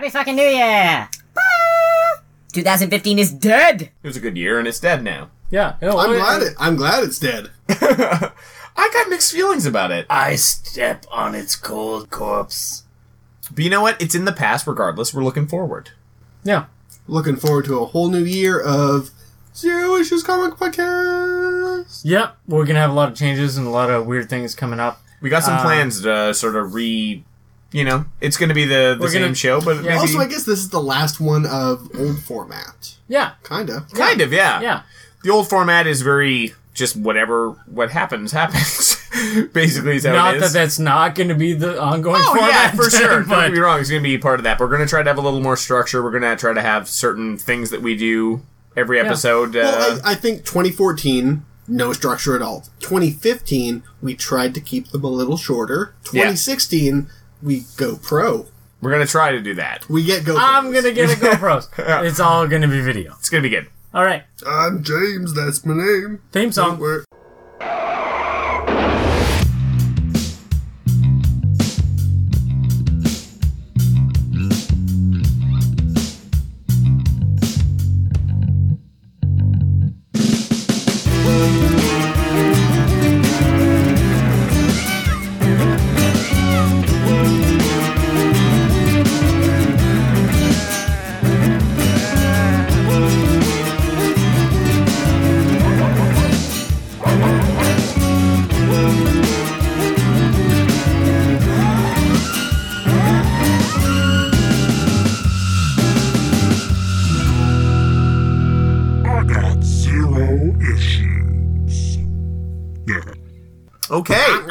Happy fucking New Year! 2015 is dead! It was a good year, and it's dead now. Yeah. I'm glad it's dead. I got mixed feelings about it. I step on its cold corpse. But you know what? It's in the past regardless. We're looking forward. Yeah. Looking forward to a whole new year of Zero Issues Comic Podcast. Yep. We're going to have a lot of changes and a lot of weird things coming up. We got some plans to sort of it's going to be the same show, but maybe... Also, I guess this is the last one of old format. Yeah. Kind of, yeah. Yeah. The old format is very just what happens. Basically, is how not it is. Not that that's not going to be the ongoing format. Yeah, for sure. But... Don't get me wrong, it's going to be part of that. But we're going to try to have a little more structure. We're going to try to have certain things that we do every episode. Well, I think 2014, no structure at all. 2015, we tried to keep them a little shorter. 2016, we go pro. We're going to try to do that. We get GoPros. I'm going to get a GoPros. It's all going to be video. It's going to be good. All right. I'm James. That's my name. Theme song. Okay. You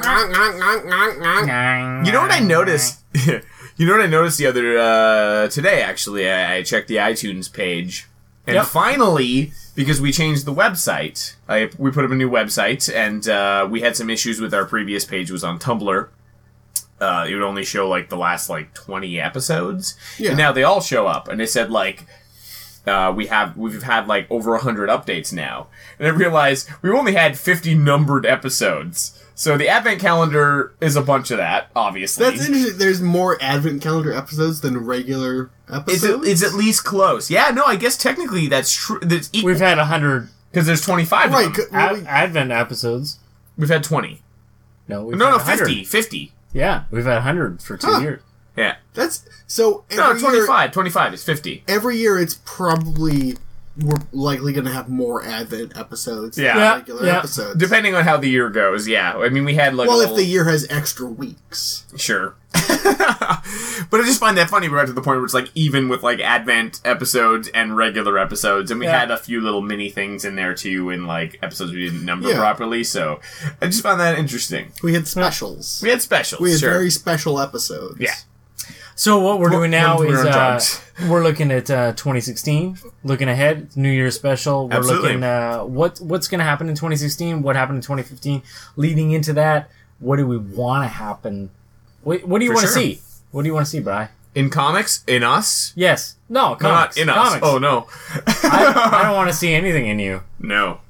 know what I noticed? You know what I noticed the other today? Actually, I checked the iTunes page, and finally, because we changed the website, we put up a new website, and we had some issues with our previous page. It was on Tumblr. It would only show like the last 20 episodes, and now they all show up, and it said we've had like over 100 updates now, and I realized we've only had 50 numbered episodes. So the Advent Calendar is a bunch of that, obviously. That's interesting. There's more Advent Calendar episodes than regular episodes. It's at least close. Yeah, no, I guess technically that's true. We've had 100 because there's 25 of them. Advent episodes. We've had 20. No, 50. Yeah, we've had 100 for 2 years. Yeah. That's so. No, 25. 25 is 50. Every year, it's probably we're likely going to have more Advent episodes than regular episodes, depending on how the year goes. Yeah, I mean, we had if the year has extra weeks, sure. But I just find that funny. We're at to the point where it's even with Advent episodes and regular episodes, and we had a few little mini things in there too, in episodes we didn't number properly. So I just found that interesting. We had specials. We had very special episodes. Yeah. So what we're doing now is we're looking at 2016, looking ahead, New Year's special. We're looking what's going to happen in 2016, what happened in 2015, leading into that. What do we want to happen? What do you want to see? What do you want to see, Bri? In comics? In us? Yes. No, comics. Not in comics. us. Oh, no. I don't want to see anything in you. No.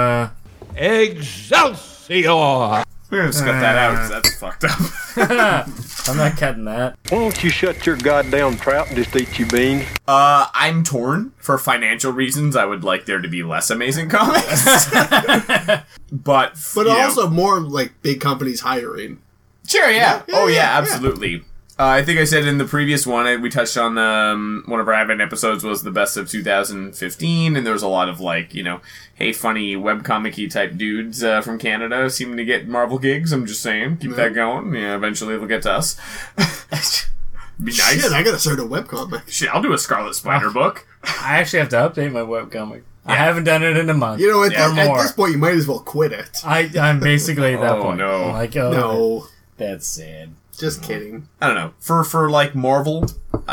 Excelsior! We're going to just cut that out because that's fucked up. I'm not cutting that. Why don't you shut your goddamn trap and just eat your beans? I'm torn. For financial reasons, I would like there to be less amazing comics. But also more big companies hiring. Sure, yeah. Absolutely. I think I said in the previous one, we touched on one of our Advent episodes was the best of 2015, and there was a lot of hey, funny webcomic-y type dudes from Canada seeming to get Marvel gigs. I'm just saying, keep that going. Yeah, eventually it'll get to us. Be nice. Shit, I gotta start a webcomic. Shit, I'll do a Scarlet Spider book. I actually have to update my webcomic. Yeah. I haven't done it in a month. You know, at this point, you might as well quit it. I'm basically at that point. No. No. That's sad. Just kidding. I don't know. For Marvel,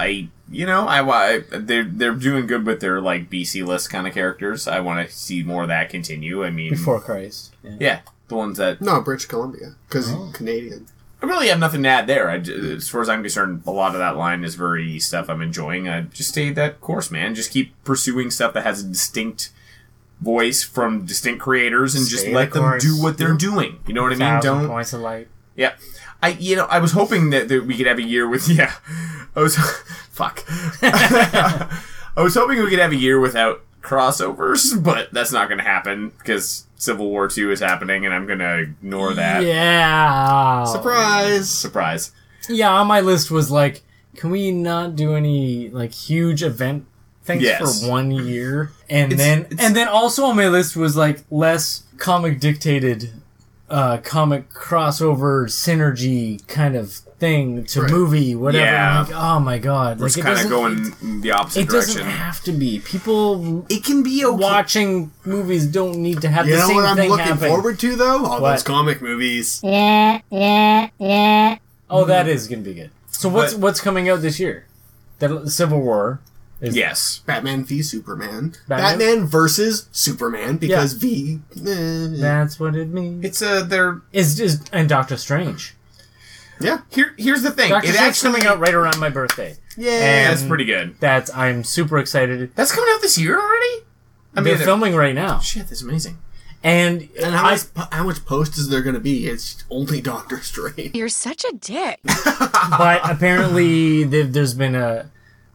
they're doing good with their BC list kind of characters. I want to see more of that continue. I mean, Before Christ. Yeah, the ones that British Columbia because Canadian. I really have nothing to add there. As far as I'm concerned, a lot of that line is very stuff I'm enjoying. I just stay that course, man. Just keep pursuing stuff that has a distinct voice from distinct creators, and just let them do what they're doing. You know what I mean? Don't points of light. Yeah. I was hoping that we could have a year with, I was, Fuck. I was hoping we could have a year without crossovers, but that's not going to happen because Civil War 2 is happening, and I'm going to ignore that. Yeah. Surprise. Yeah, on my list was like, can we not do any like huge event things for 1 year? And then also on my list was like less comic dictated, comic crossover synergy kind of thing to movie, whatever. Yeah. I'm like, oh my god, We're like kind of going the opposite direction. It doesn't have to be. People, it can be okay. Watching movies don't need to have the same thing happen. You know what I'm looking forward to though? All those comic movies. Oh, that is gonna be good. So what's coming out this year? The Civil War. Batman v Superman. Batman versus Superman because That's what it means. It's and Doctor Strange. Yeah. Here's the thing. Doctor Strange coming out right around my birthday. Yeah, that's pretty good. I'm super excited. That's coming out this year already? They're filming right now. Shit, that's amazing. And how much post is there going to be? It's only Doctor Strange. You're such a dick. But apparently there's been a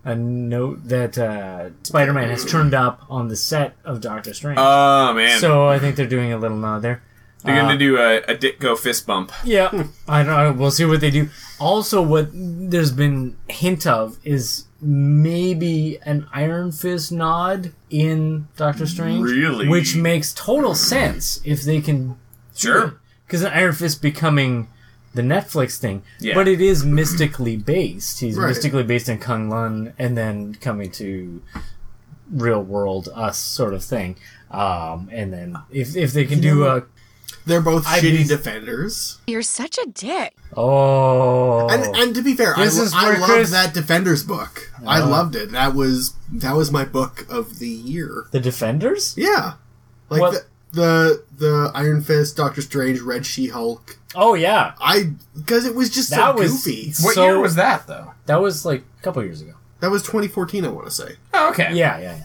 note that Spider-Man has turned up on the set of Doctor Strange. Oh, man. So I think they're doing a little nod there. They're going to do a Ditko fist bump. Yeah. I don't know. We'll see what they do. Also, what there's been hint of is maybe an Iron Fist nod in Doctor Strange. Really? Which makes total sense if they can... Sure. Because an Iron Fist becoming the Netflix thing. Yeah. But it is mystically based. He's mystically based in Kunlun and then coming to real world us sort of thing. And then if they can do a... They're both shitty defenders. You're such a dick. Oh. And to be fair, I loved that Defenders book. I loved it. That was my book of the year. The Defenders? Yeah. Like the Iron Fist, Doctor Strange, Red She-Hulk. Oh yeah. Because it was just so goofy. What year was that though? That was like a couple years ago. That was 2014, I want to say. Oh, okay. Yeah.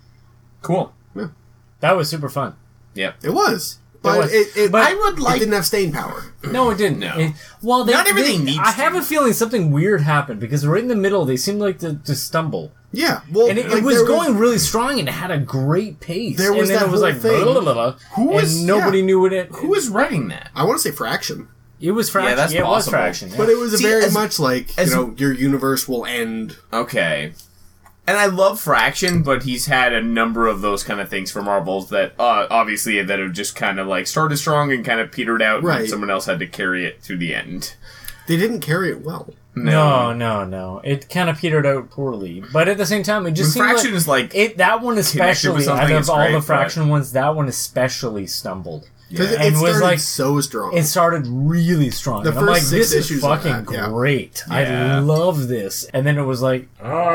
Cool. Yeah. That was super fun. Yep. It was. But it didn't have staying power. No, it didn't. No. Not everything needs. I have a feeling something weird happened because right in the middle they seemed like to stumble. Yeah, well, and it was going really strong and it had a great pace. There was and then that it was whole like thing. Blah, blah, blah, and nobody knew what it. Who was writing that? I want to say Fraction. It was Fraction. Yeah, that's it was possible. Fraction. Yeah. But it was very much like your universe will end. Okay. And I love Fraction, but he's had a number of those kind of things for Marvels that, obviously, that have just kind of, like, started strong and kind of petered out, and someone else had to carry it to the end. They didn't carry it well. No. It kind of petered out poorly. But at the same time, it just seemed Fraction is like... that one especially, out of all the Fraction ones, that one especially stumbled. Because it started so strong. It started really strong. The first I'm like, 6 this issues is fucking great. I love this. And then it was like,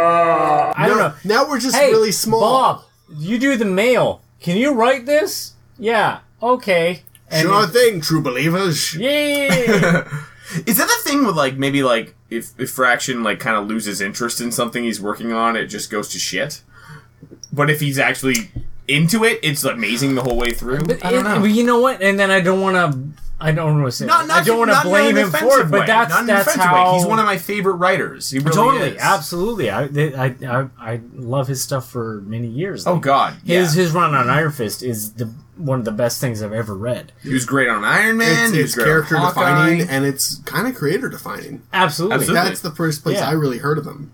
I don't know. Now we're just really small. Bob, you do the mail. Can you write this? Yeah. Okay. And sure thing, true believers. Yeah. Is that the thing with, like, maybe, like, if Fraction, like, kind of loses interest in something he's working on, it just goes to shit? But if he's actually... into it, it's amazing the whole way through. But I don't know. You know what? And then I don't want to say. I don't want to blame him for it. But that's how he's one of my favorite writers. He really is. Absolutely. I love his stuff for many years. Oh God, his run on Iron Fist is one of the best things I've ever read. He was great on Iron Man. It's character defining and it's kind of creator defining. Absolutely. That's the first place I really heard of him.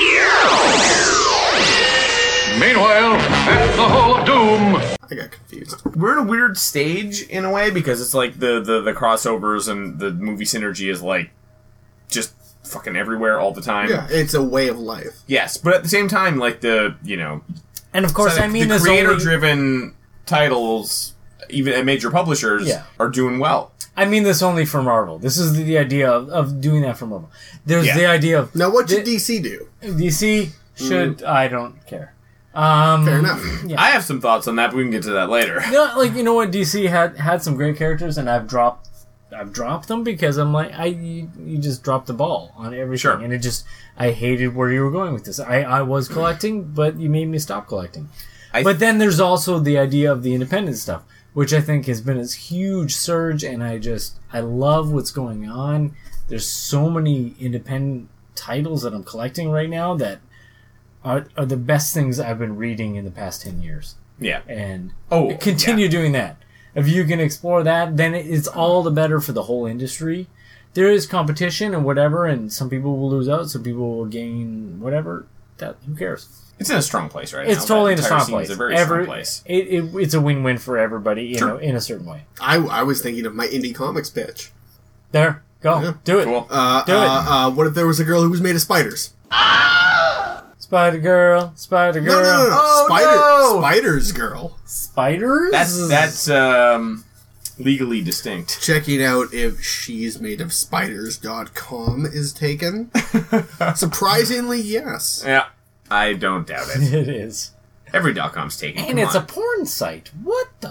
Meanwhile, at the Hall of Doom, I got confused. We're in a weird stage in a way because it's like the crossovers and the movie synergy is like just fucking everywhere all the time. Yeah, it's a way of life. Yes, but at the same time, like and of course, so the creator-driven titles, even at major publishers, are doing well. I mean this only for Marvel. This is the idea of doing that for Marvel. There's the idea of now. What should DC do? DC should. I don't care. Fair enough. Yeah. I have some thoughts on that, but we can get to that later. You know what? DC had some great characters, and I've dropped them because I'm like, you just dropped the ball on everything, and I hated where you were going with this. I was collecting, but you made me stop collecting. But then there's also the idea of the independent stuff, which I think has been this huge surge, and I love what's going on. There's so many independent titles that I'm collecting right now that are the best things I've been reading in the past 10 years. Yeah. And continue doing that. If you can explore that, then it's all the better for the whole industry. There is competition and whatever, and some people will lose out, some people will gain whatever. Who cares? It's in a strong place right now. It's totally in a strong place. It's a very strong place. It's a win-win for everybody, in a certain way. I was thinking of my indie comics pitch. There, go. Yeah. Do it. Cool. Do it. What if there was a girl who was made of spiders? Spider Girl. No. Oh, Spiders Girl. Spiders? That's legally distinct. Checking out if she's made of spiders.com is taken. Surprisingly, yes. Yeah. I don't doubt it. It is. Every .com's taken. And it's a porn site. What the?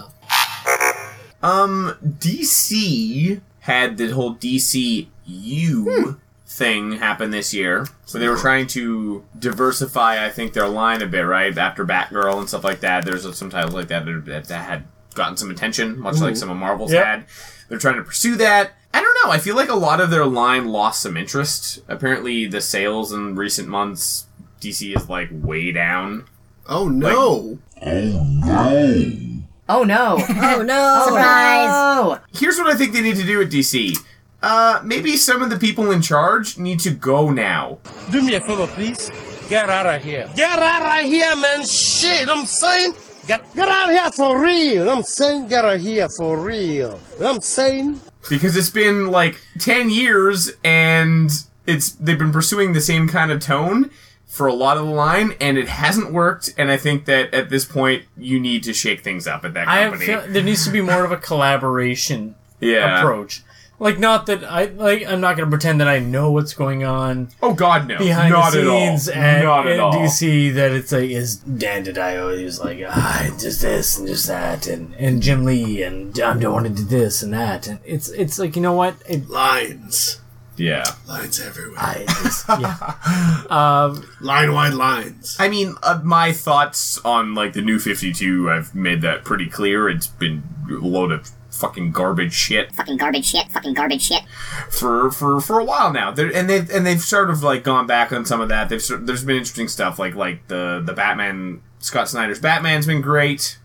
DC had the whole DCU thing happen this year. So they were trying to diversify, I think, their line a bit, right? After Batgirl and stuff like that, there's some titles like that that had gotten some attention, much like some of Marvel's had. They're trying to pursue that. I don't know. I feel like a lot of their line lost some interest. Apparently, the sales in recent months, DC is like way down. Oh no! Oh no! Oh no! Surprise! Oh. Here's what I think they need to do at DC. Maybe some of the people in charge need to go now. Do me a favor, please. Get out of here. Get out of here, man. Shit, I'm saying. Get out of here for real. I'm saying get out of here for real. I'm saying. Because it's been like 10 years and they've been pursuing the same kind of tone for a lot of the line, and it hasn't worked, and I think that at this point you need to shake things up at that company. There needs to be more of a collaboration approach. Like, not that I'm not going to pretend that I know what's going on. Oh God, no! Behind not the scenes at all. Not at all. DC, that it's like is Dan DiDio. He was like, just this and just that, and Jim Lee, and I'm doing to do this and that, and it's like, you know what? Lines. Yeah, lines everywhere. Line wide lines. I mean, my thoughts on like the New 52, I've made that pretty clear. It's been a load of fucking garbage shit. Fucking garbage shit. For a while now. They've sort of like gone back on some of that. There's been interesting stuff like the Batman, Scott Snyder's Batman's been great.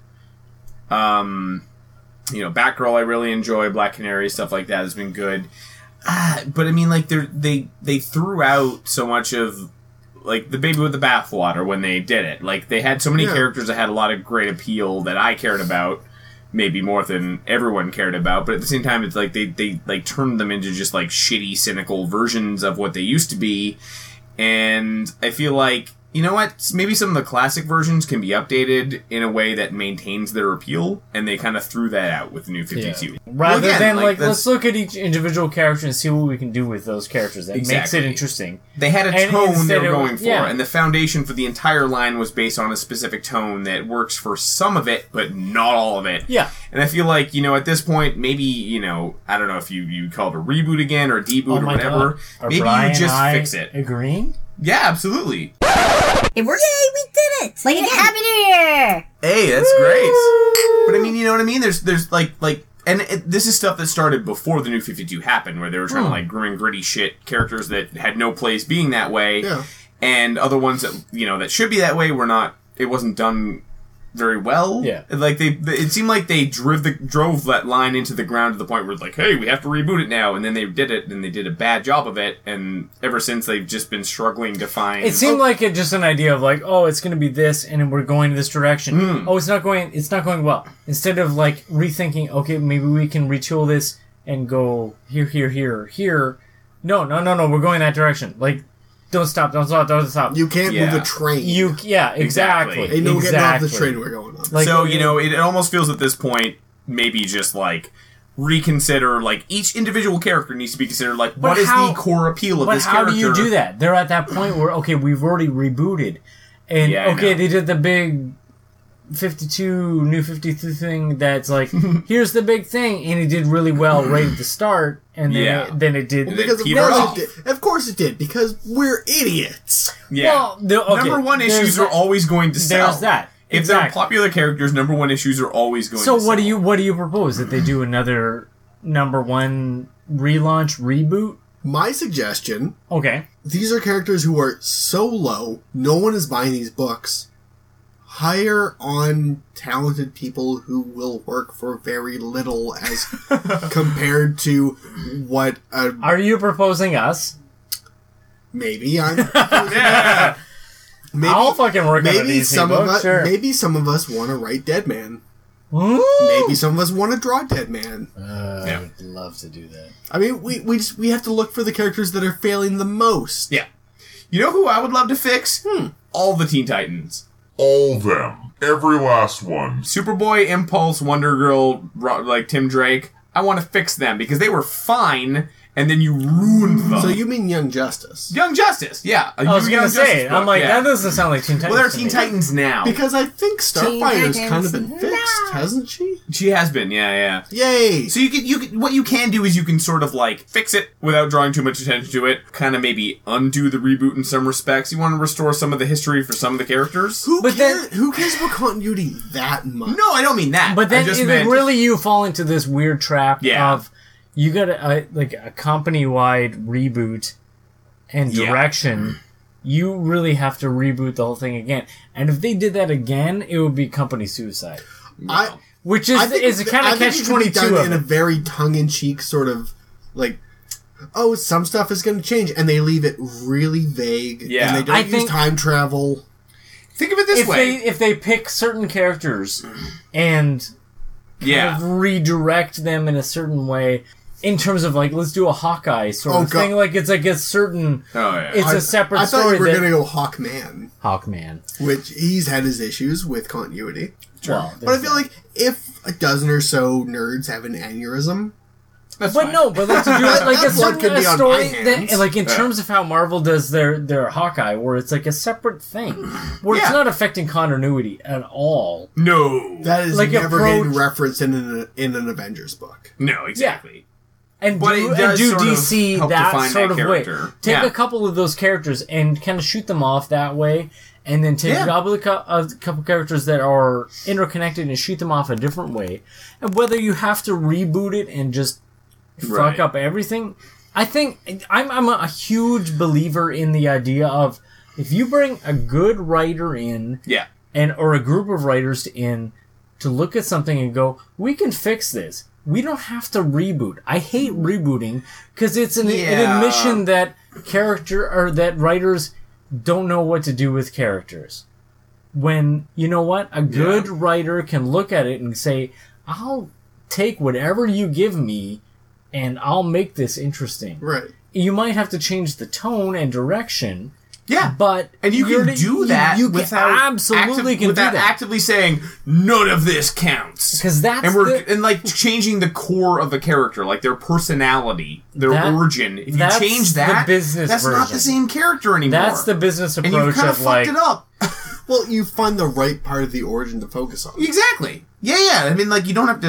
Batgirl I really enjoy, Black Canary, stuff like that has been good. But I mean, like they threw out so much of like the baby with the bathwater when they did it. Like they had so many characters that had a lot of great appeal that I cared about, maybe more than everyone cared about. But at the same time, it's like they like turned them into just like shitty, cynical versions of what they used to be. And I feel like, you know what? Maybe some of the classic versions can be updated in a way that maintains their appeal, and they kind of threw that out with the New 52. Yeah. Rather than let's look at each individual character and see what we can do with those characters. That makes it interesting. They had a tone they were going for, and the foundation for the entire line was based on a specific tone that works for some of it, but not all of it. Yeah. And I feel like, at this point, maybe, I don't know if you call it a reboot again or a deboot or whatever. Maybe Brian you just fix it. Agreeing? Yeah, absolutely. It worked. Yay, we did it! Like, Happy New Year! Hey, that's great. But I mean, you know what I mean? There's this is stuff that started before the New 52 happened, where they were trying to like grim and gritty shit characters that had no place being that way, and other ones that that should be that way were not. It wasn't done very well. Yeah, like it seemed like they drove that line into the ground to the point where it's like, hey, we have to reboot it now, and then they did it, and they did a bad job of it, and ever since they've just been struggling to find. It seemed like just an idea of like, oh, it's going to be this, and we're going this direction. Oh, it's not going well. Instead of like rethinking, okay, maybe we can retool this and go here. No, we're going that direction. Like, don't stop. You can't move the train. Exactly. They know getting off the train we're going on. Like, so, it almost feels at this point, maybe just like, reconsider, like, each individual character needs to be considered, like, what is the core appeal of this character? But how do you do that? They're at that point where, okay, we've already rebooted. And, they did the big 52, New 52 thing that's like, here's the big thing, and it did really well right at the start. And then it did. Of course it did, because we're idiots. Yeah. Well, number one issues are always going to sell. There's that. If they're popular characters, number one issues are always going to sell. So what do you propose? That they do another number one relaunch, reboot? My suggestion these are characters who are so low, no one is buying these books. Hire on talented people who will work for very little as compared to what Are you proposing us? maybe I'm Yeah. I'll fucking work on a DC some book, of us sure. maybe some of us want to write Dead Man. Ooh. Maybe some of us want to draw Dead Man. I would love to do that. I mean, we have to look for the characters that are failing the most. Yeah. You know who I would love to fix? All the Teen Titans. All them. Every last one. Superboy, Impulse, Wonder Girl, like Tim Drake. I want to fix them because they were fine, and then you ruined them. So you mean Young Justice? Young Justice, yeah. I was going to say, I'm like, that doesn't sound like Teen Titans. Well, they're Teen Titans now. Because I think Starfire's kind of been fixed, hasn't she? She has been, yeah. Yay! So you can, what you can do is you can sort of like fix it without drawing too much attention to it. Kind of maybe undo the reboot in some respects. You want to restore some of the history for some of the characters. Who cares about continuity that much? No, I don't mean that. But then I just meant, really you fall into this weird trap Yeah. of you got a company-wide reboot and direction. You really have to reboot the whole thing again. And if they did that again, it would be company suicide. Which is a kind of catch-22 in a very tongue-in-cheek sort of like, oh, some stuff is going to change, and they leave it really vague. Yeah. And they don't use time travel. Think of it this way: if they pick certain characters and kind of redirect them in a certain way. In terms of, like, let's do a Hawkeye sort of thing. Like, it's like a certain... It's a separate story. I thought you were going to go Hawkman. Hawkman. Which, he's had his issues with continuity. Sure. Well, but I feel like if a dozen or so nerds have an aneurysm... That's fine. No, but like to do it like a certain story that, like in terms of how Marvel does their Hawkeye, where it's like a separate thing, where it's not affecting continuity at all. No, that is like never getting referenced in an Avengers book. No, exactly. Yeah. And but do DC that sort of way. Take a couple of those characters and kind of shoot them off that way, and then take a couple characters that are interconnected and shoot them off a different way. And whether you have to reboot it and just fuck up everything, I think I'm a huge believer in the idea of if you bring a good writer in, or a group of writers in to look at something and go, we can fix this. We don't have to reboot. I hate rebooting because it's an admission that that writers don't know what to do with characters. When, you know what? A good writer can look at it and say, I'll take whatever you give me and I'll make this interesting. Right. You might have to change the tone and direction. Yeah, but and you can do that without actively saying none of this counts, because that's and changing the core of the character, like their personality, their origin. If you change that, that's not the same character anymore. That's the business approach. And you kind of fucked it up. Well, you find the right part of the origin to focus on. Exactly. Yeah. I mean, like, you don't have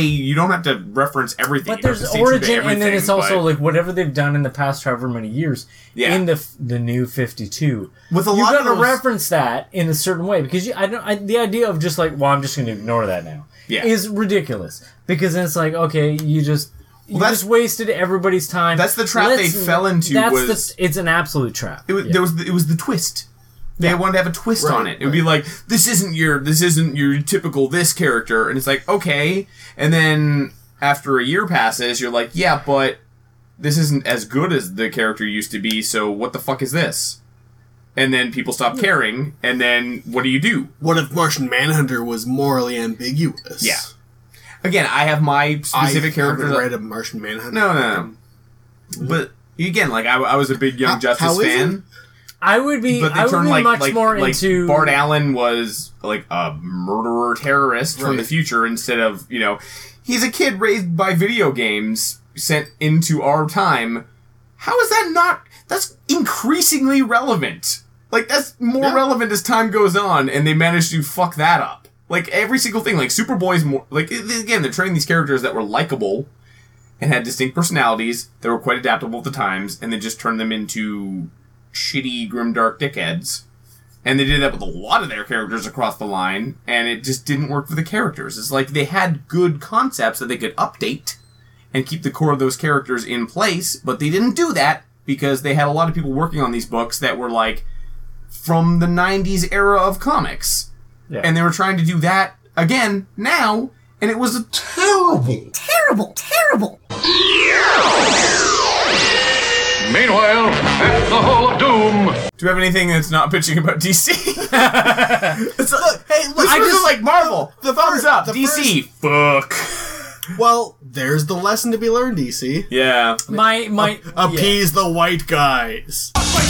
to reference everything. But there's origin, and then it's also, like, whatever they've done in the past however many years, in the new 52. With you got to reference that in a certain way, because the idea of just, like, well, I'm just going to ignore that now, is ridiculous. Because then it's like, okay, you just wasted everybody's time. That's the trap they fell into. It's an absolute trap. It was the twist. They wanted to have a twist on it. It would be like, this isn't your typical this character, and it's like, okay. And then after a year passes, you're like, yeah, but this isn't as good as the character used to be, so what the fuck is this? And then people stop caring, and then what do? What if Martian Manhunter was morally ambiguous? Yeah. Again, I have my specific character. I haven't read a Martian Manhunter. No. But again, like I was a big Young Justice fan. I would be much more into... Bart Allen was, like, a murderer terrorist from the future instead of, he's a kid raised by video games sent into our time. How is that not... That's increasingly relevant. Like, that's more relevant as time goes on, and they managed to fuck that up. Like, every single thing, like, Superboy's more... Like, again, they're training these characters that were likable and had distinct personalities that were quite adaptable at the times, and then just turned them into... shitty, grimdark dickheads. And they did that with a lot of their characters across the line, and it just didn't work for the characters. It's like they had good concepts that they could update and keep the core of those characters in place, but they didn't do that because they had a lot of people working on these books that were like from the 90s era of comics. Yeah. And they were trying to do that again now, and it was Terrible. Meanwhile, at the Hall of Doom. Do you have anything that's not pitching about DC? It's like, hey, look, I this just- is like Marvel. The thumbs up. the DC. Fuck. Well, there's the lesson to be learned, DC. Yeah. My Appease the white guys.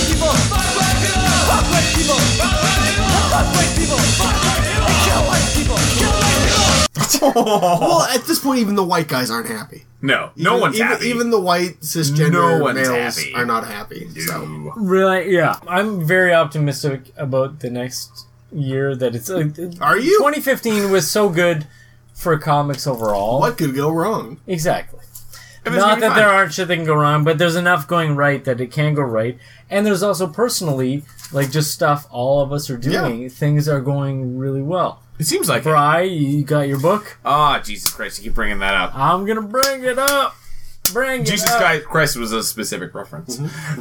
Well, at this point, even the white guys aren't happy. No. No one's happy. Even the white cisgender No one's males happy. are not happy. So. Really, yeah. I'm very optimistic about the next year. That it's. Are you? 2015 was so good for comics overall. What could go wrong? Exactly. It's Not gonna be that fun. there aren't shit that can go wrong, but there's enough going right that it can go right. And there's also personally, like, just stuff all of us are doing. Things are going really well. It seems like it. Bri, you got your book? Ah, Jesus Christ, you keep bringing that up. I'm gonna bring it up. Jesus Christ was a specific reference.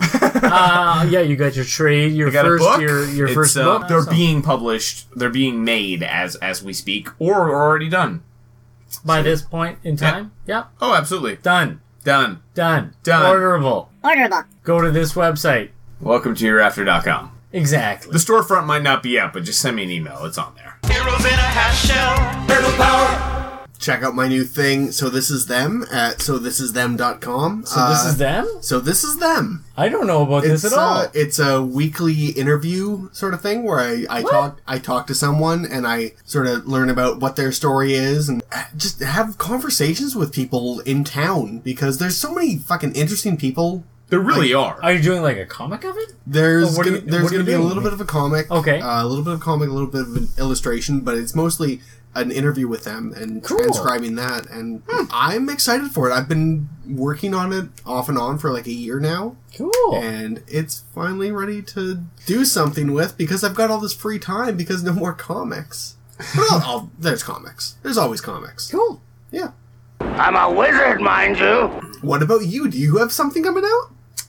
Yeah, you got your trade, your I got first, a book. your It's, first book. They're being published. They're being made as we speak, or already done. By this point in time, yeah. Oh, absolutely. Done. Done. Orderable. Go to this website. Welcome to yourafter.com. Exactly. The storefront might not be up, but just send me an email. It's on there. Heroes in a half shell. Turtle power. Check out my new thing, So This Is Them, at sothisisthem.com. So this is them? So This Is Them. I don't know about this at all. It's a weekly interview sort of thing where I talk to someone and I sort of learn about what their story is and just have conversations with people in town because there's so many fucking interesting people. There really are. Are you doing like a comic of it? There's what are going you- what are to you be a doing? little bit of a comic. Okay. A little bit of comic, a little bit of an illustration, but it's mostly an interview with them and Cool. transcribing that. And I'm excited for it. I've been working on it off and on for like a year now. Cool. And it's finally ready to do something with because I've got all this free time because no more comics. But there's comics. There's always comics. Cool. Yeah. I'm a wizard, mind you. What about you? Do you have something coming out?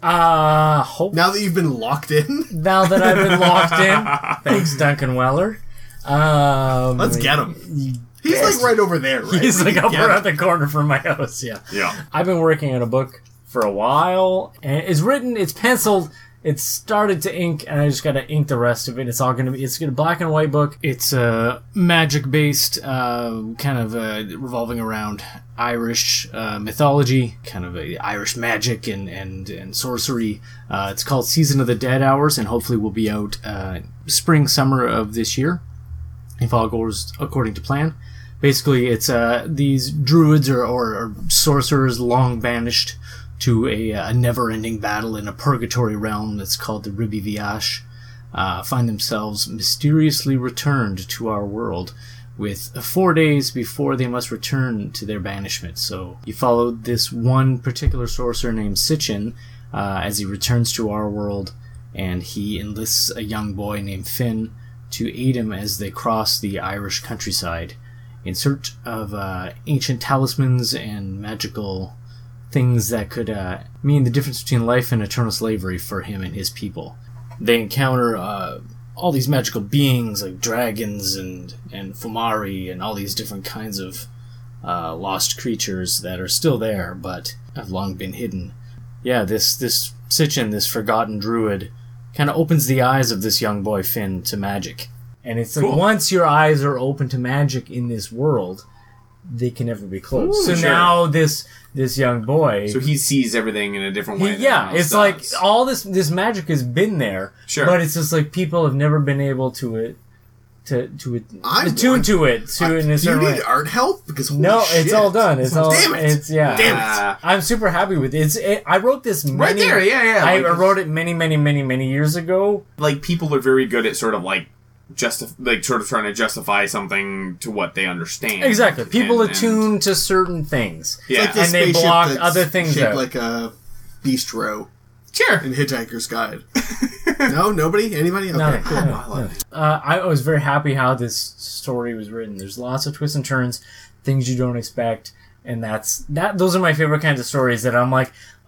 Hope Now that you've been locked in? now that I've been locked in. Thanks, Duncan Weller. Let's get him. He's like right over there, right? He's We like can up get around him. the corner from my house, yeah. Yeah. I've been working on a book for a while, and it's written, it's penciled, it's started to ink, and I just gotta ink the rest of it. It's all gonna be, it's a black and white book. It's magic-based, kind of revolving around Irish mythology, kind of Irish magic and sorcery. It's called Season of the Dead Hours, and hopefully will be out spring, summer of this year, if all goes according to plan. Basically, it's these druids or sorcerers long banished to a never-ending battle in a purgatory realm that's called the Ribi Viash, find themselves mysteriously returned to our world with 4 days before they must return to their banishment. So you follow this one particular sorcerer named Sitchin as he returns to our world, and he enlists a young boy named Finn to aid him as they cross the Irish countryside in search of ancient talismans and magical things that could mean the difference between life and eternal slavery for him and his people. They encounter all these magical beings like dragons and Fomari and all these different kinds of lost creatures that are still there but have long been hidden. Yeah, this Sitchin, this forgotten druid, kind of opens the eyes of this young boy Finn to magic. And it's like, once your eyes are open to magic in this world, they can never be closed. Ooh, so sure. now this young boy, So he sees everything in a different way. yeah, than it's else like does. all this magic has been there, Sure. but it's just like people have never been able to I attune want- to it in a Do you certain way. need art help? Because holy No, shit. it's all done. It's all. Damn it. It's yeah. Damn it. I'm super happy with it. I wrote this Right there, yeah. I Like- wrote it many years ago. Like, people are very good at sort of like sort of trying to justify something to what they understand. Exactly. People And- attune to certain things. Yeah. Like this And they spaceship block that's other things shaped out. like a bistro Sure. in Hitchhiker's Guide. No? Nobody? Anybody? Okay, No, cool. no. I was very happy how this story was written. There's lots of twists and turns, things you don't expect, and those are my favorite kinds of stories that I'm like,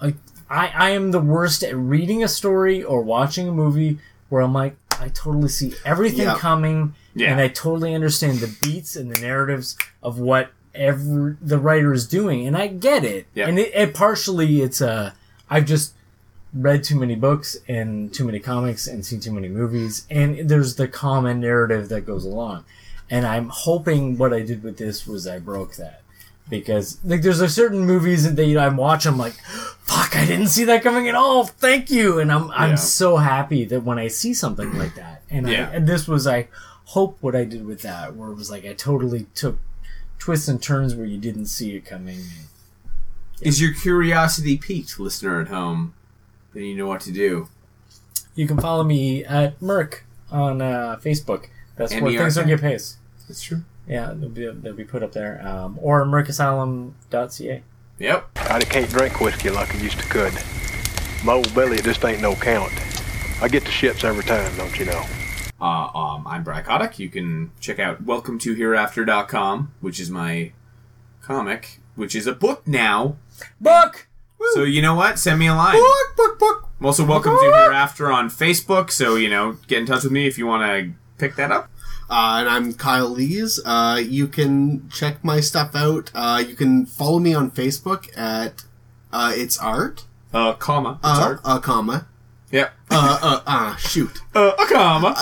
I am the worst at reading a story or watching a movie where I'm like, I totally see everything coming, and I totally understand the beats and the narratives of what the writer is doing, and I get it. Yeah. And it partially, I've just read too many books and too many comics and seen too many movies, and there's the common narrative that goes along. And I'm hoping what I did with this was I broke that. Because like there's a certain movies that I watch, I'm like, fuck, I didn't see that coming at all. Thank you, and I'm so happy that when I see something like that, and this was I hope what I did with that, where it was like I totally took twists and turns where you didn't see it coming. Is your curiosity piqued, listener at home? Then you know what to do. You can follow me at Merc on Facebook. That's where things don't get paid. That's true. Yeah, they'll be put up there. Or mercasylum.ca. Yep. I can't drink whiskey like I used to could. My old belly just ain't no count. I get the shits every time, don't you know? I'm Bry Kotick. You can check out WelcomeToHereafter.com, which is my comic, which is a book now. Book! So you know what? Send me a line. Book. I'm also Welcome to Hereafter on Facebook, so, get in touch with me if you want to pick that up. And I'm Kyle Lees. You can check my stuff out. You can follow me on Facebook at It's Art. Comma. It's Art. Comma. Yep. Shoot. A comma.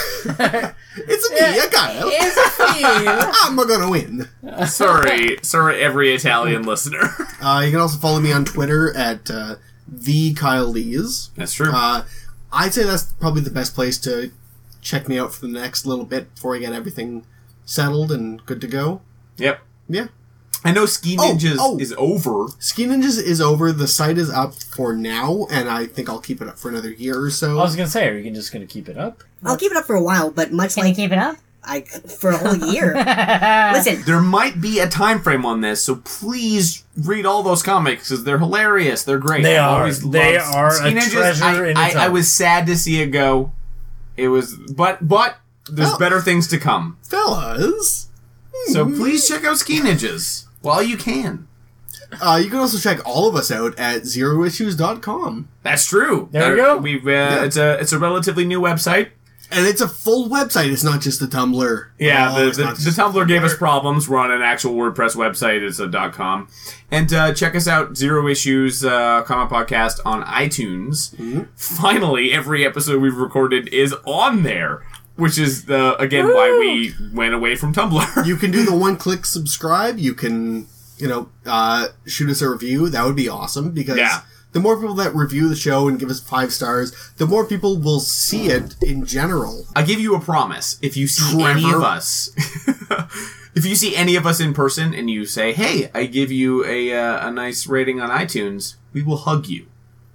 It's a me, a Kyle. It's a me. I'm gonna win. Sorry, every Italian listener. You can also follow me on Twitter at the Kyle Lees. That's true. I'd say that's probably the best place to check me out for the next little bit before I get everything settled and good to go. Yep. Yeah. I know Ski Ninjas is over. Ski Ninjas is over. The site is up for now, and I think I'll keep it up for another year or so. I was going to say, are you just going to keep it up? I'll keep it up for a while, but Can you keep it up? For a whole year. Listen. There might be a time frame on this, so please read all those comics, because they're hilarious. They're great. They are a treasure in itself. I was sad to see it go. It was, but there's better things to come, fellas. So please check out Ski Ninjas while you can. You can also check all of us out at zeroissues.com. That's true. There we go. We've it's a relatively new website, and it's a full website. It's not just a Tumblr. Yeah, the Tumblr gave us problems. We're on an actual WordPress website. It's a .com. And check us out, Zero Issues Comic Podcast on iTunes. Mm-hmm. Finally, every episode we've recorded is on there, which is, again, why we went away from Tumblr. You can do the one-click subscribe. You can, shoot us a review. That would be awesome, because the more people that review the show and give us 5 stars, the more people will see it in general. I give you a promise. If you see any of us... If you see any of us in person and you say, "Hey, I give you a nice rating on iTunes," we will hug you.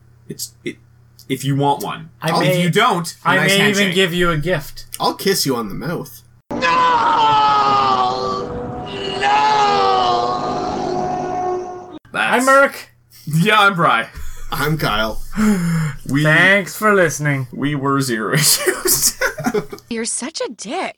If you want one. If you don't, I may even give you a gift. I'll kiss you on the mouth. No! I'm Merc. Yeah, I'm Bry. I'm Kyle. Thanks for listening. We were Zero Issues. You're such a dick.